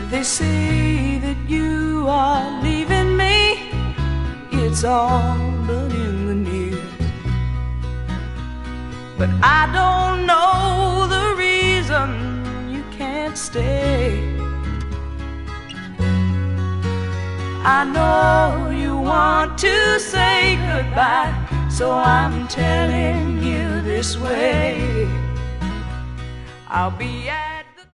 They say that you are leaving me. It's all but in the news. But I don't know the reason you can't stay. I know you want to say goodbye, so I'm telling you this way. I'll be